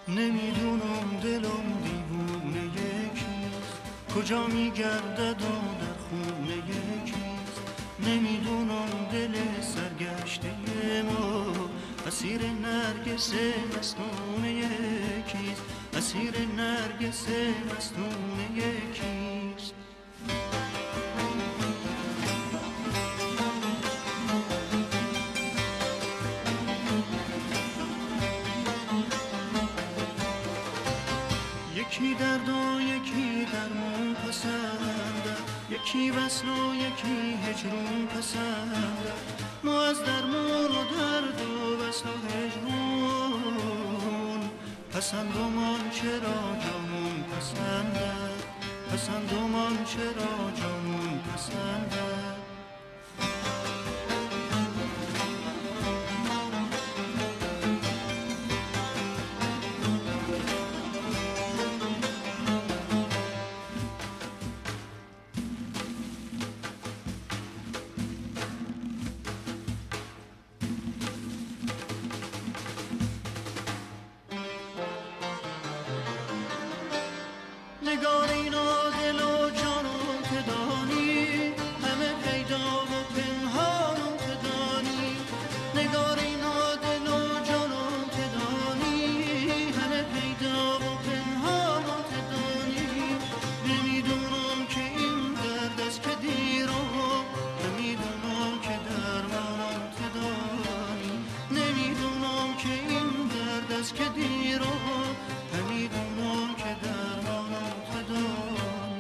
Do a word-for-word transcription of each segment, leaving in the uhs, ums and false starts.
نمیدونم دلم دیوونه یکیست، کجا میگردد و در خونه یکیست. نمیدونم دل سرگشته ما اسیر نرگس مستونه یکیست، اسیر نرگس مستونه یکیست. یکی درد و یکی درمون پسنده، یکی وصل و یکی هجرون پسنده. ما از درمون و درد و وصل و هجرون پسندمان چرا جامون پسنده، پسندمان چرا جامون پسنده. نگارینا دل و جانم که دانی، همه پیدا و پنهانم که دانی. نگارینا دل و جانم که دانی، همه پیدا و پنهانم که دانی. نمیدونم که این درد است که دیرم، نمیدونم که درمانم که دانی. نمیدونم که این درد است که دیرم، نمیدونم که درمانم که دانی.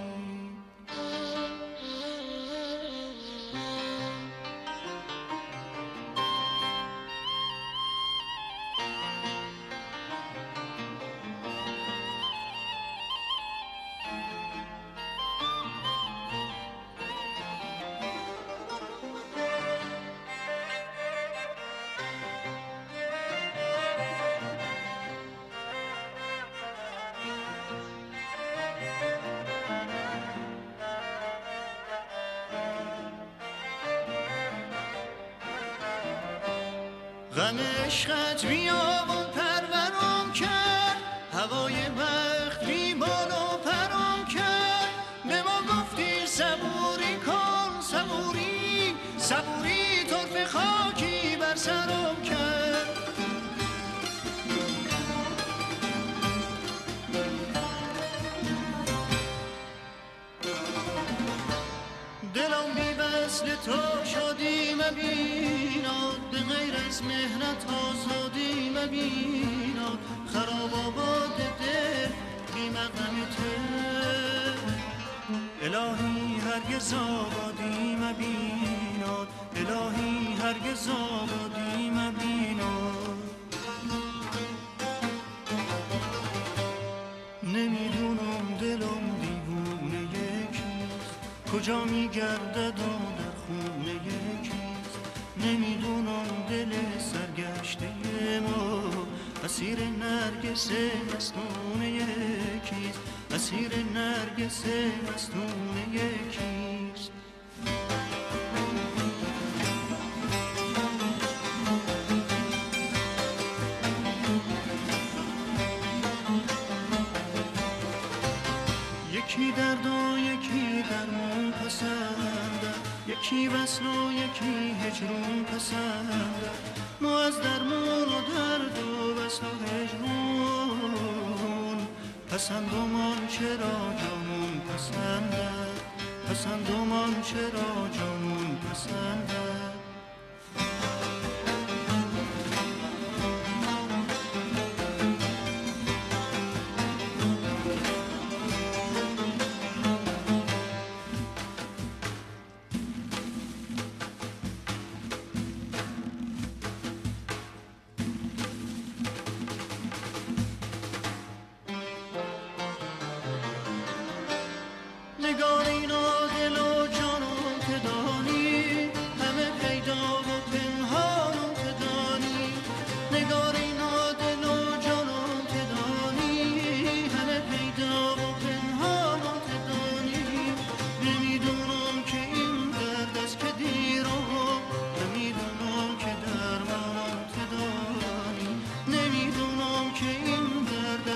غم عشقت بیابون پرورم کرد، هوای بخت بیبال و پرم کرد. به ما گفتی صبوری کن صبوری، صبوری طرف خاکی بر سرم کرد. دلم بی وصل تو شادی مبیناد، به غیر از مهنت آزادی مبیناد. خراب آباد دل بی مقامته، الهی هرگز آبادی مبیناد، الهی هرگز آبادی مبیناد. نمیدونم دلم دیوونه یکیست، کجا میگردد و در خونه یکیست. نمیدونم دل سرگشته ما اسیر نرگس مستونه یکیست، اسیر نرگس مستونه یکیست. یکی درد و یکی درمون پسنده، یکی وصل و یکی هجرون پسنده. ما از درمون و درد و وصل و هجرون پسندمان چرا جامون پسنده، پسندمان چرا جامون پسنده. نگارینا دل و جانم که دانی، همه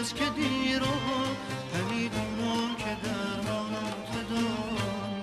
هست که دیر و نمیدونم که درمانات داری.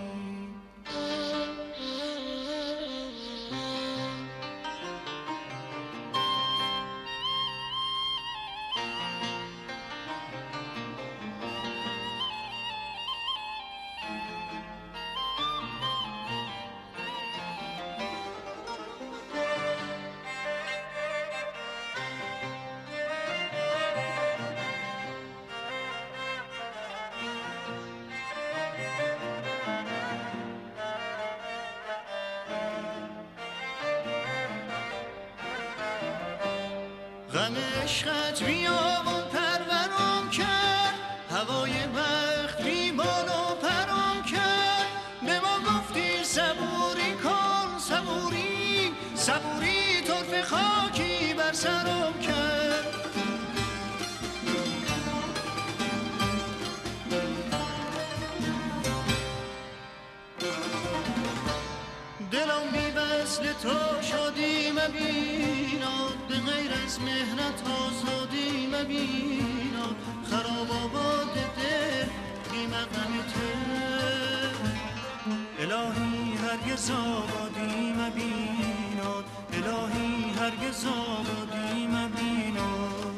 غم عشقت بیامون پرورم کرد، هوای بخت بی بال و پرم کرد. به ما گفتی صبوری کن صبوری صبوری، طرف خاکی بر سرم کرد. دلم بی وصل تو شادی مبیناد، به غیر از مهنت آزادی مبیناد. خراب آباد دل بیم غمته، الهی هرگز آبادی مبیناد، الهی هرگز آبادی مبیناد.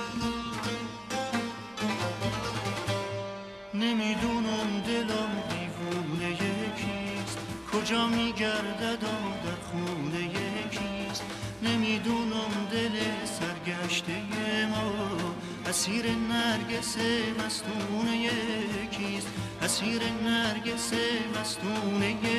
نمیدونم دلم دیوونه یکیست، کجا میگردد و در خونه یکیست. نمیدونم دل سرگشته ما اسیر نرگس مستونه یکیست، اسیر نرگس مستونه یکیست.